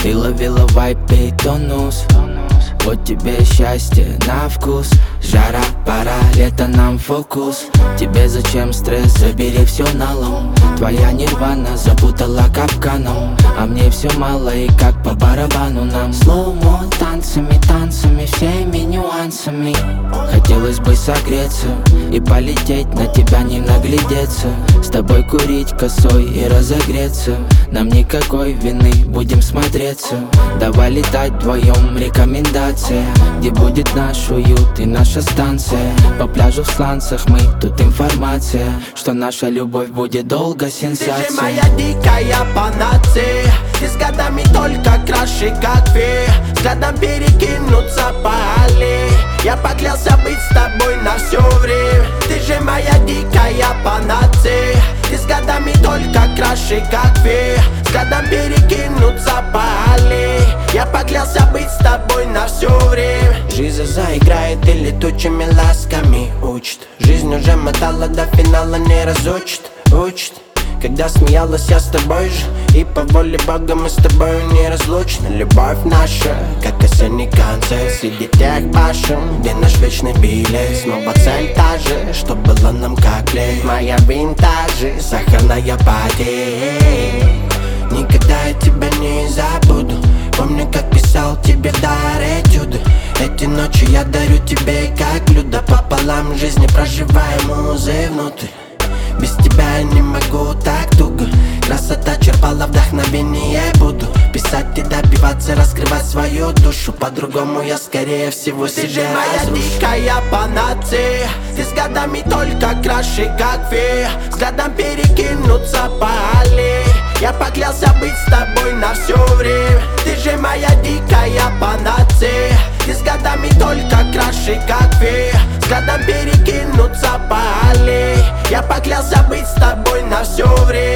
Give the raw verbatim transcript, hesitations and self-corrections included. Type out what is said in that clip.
Ты ловила вайп и тонус. Вот тебе счастье на вкус. Жара, пора, лето нам фокус. Тебе зачем стресс, забери все налом. Твоя нирвана запутала капканом, а мне все мало и как по барабану нам. Слоумо, танцами, танцами, всеми нюансами. Хотелось бы согреться и полететь, на тебя не наглядеться. С тобой курить косой и разогреться. Нам никакой вины, будем смотреться. Давай летать вдвоем, рекомендация. Где будет наш уют и наша станция. По пляжу в сланцах мы, тут информация, что наша любовь будет долго сенсацией. Ты же моя дикая панацея. Ты с годами только краше, как фея. Взглядом перекинуться по аллее. Я поклялся быть с тобой на все время. Ты же моя дикая панацея. Ты с годами только краше, как фея. Взглядом перекинуться по аллее. Я поклялся быть с тобой на все время. Жизнь заиграет и летучими ласками учит. Жизнь уже мотала до финала, не разучит, учит. Когда смеялась я с тобой же, и по воле Бога мы с тобой неразлучны. Любовь наша, как осенний концерт среди тех башен, где наш вечный билет. Снова цель та же, что была нам как клей. Моя винтажи, сахарная пати. Никогда я тебя не забуду. Помню, как писал тебе дар этюды. Эти ночи я дарю тебе как блюдо пополам. Жизни проживаем музы внутрь. Без тебя я не могу так туго. Красота черпала вдохновение. Буду писать и добиваться, раскрывать свою душу. По-другому я скорее всего себя разрушу. Ты же моя дикая панацея. Ты с годами только краше, как фея. Взглядом перекинуться по аллее. Я поклялся быть с тобой на все время. Ты же моя дикая панацея. Ты с годами только краше, как фея. Взглядом перекинуться по аллее. Я поклялся быть с тобой на все время.